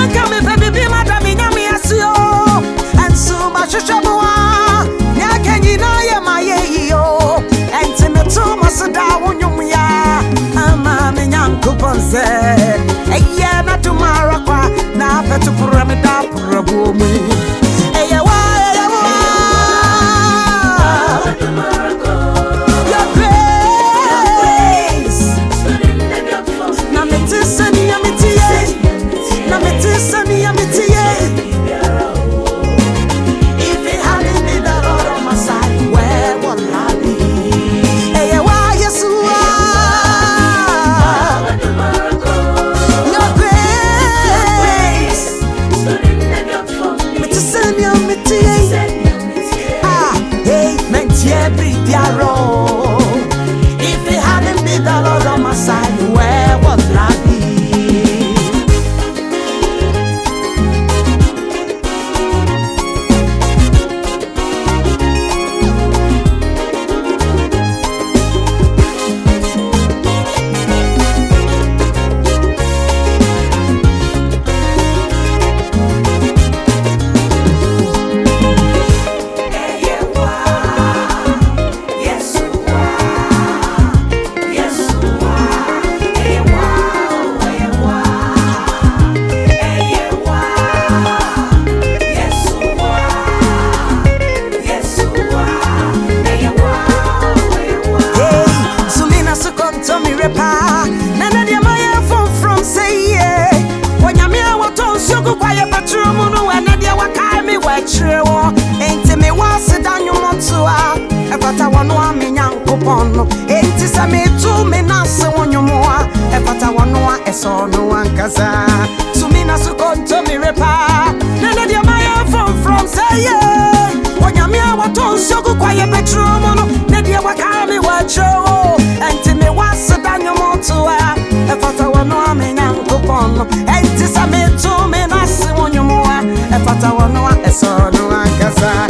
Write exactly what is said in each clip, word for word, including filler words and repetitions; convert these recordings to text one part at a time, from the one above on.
kame baby be madam nyame asio enso ba hwehweboa nya kanyi na ye maye yo enti me to masda wonwum ya ama me nyankopon se eye na tomorrow kwa na petu puramida purabomu eye wa eye wa your grace na me tisani ya mitie na me tisani ya mitie if it hadn't been the Lord on my side where would I be eye wa Yeshua if it hadn't been the Lord on my side, where would I be? Ain't me was it down you want to if I want to me nyankopon ain't it me to me na se wonyo moa if I want no eso no ankaza to me na so konto me repa na na dia my from from say yeah wonyame awoto nsogu kwaye bedroom no na dia waka me wacho ain't me was it down you want to if I want no me nyankopon ain't it me to me na se wonyo moa if I want no eso no ankaza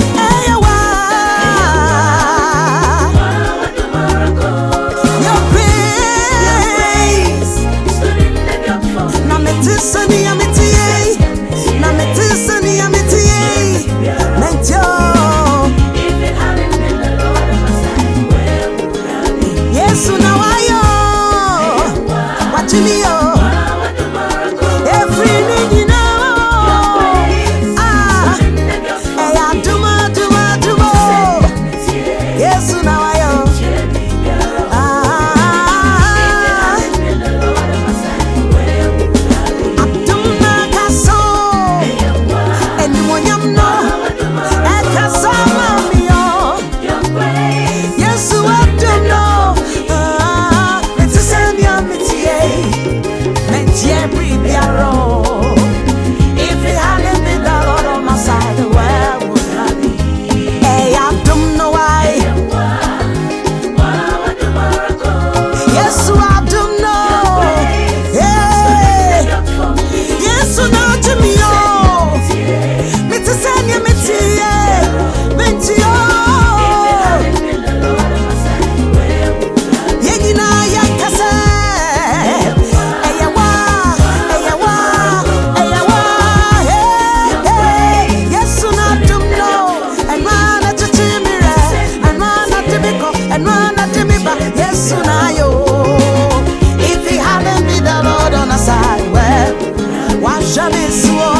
Sani amitie, na metisani amitie, mentio. If it hadn't been the Lord on my side, where would I be? Yesu na wayo, watching yo. Every need now. Ah, hey, I do ma, do ma, do ma. Yesu na wayo. If he hadn't been the Lord on our side, well, why shall it so?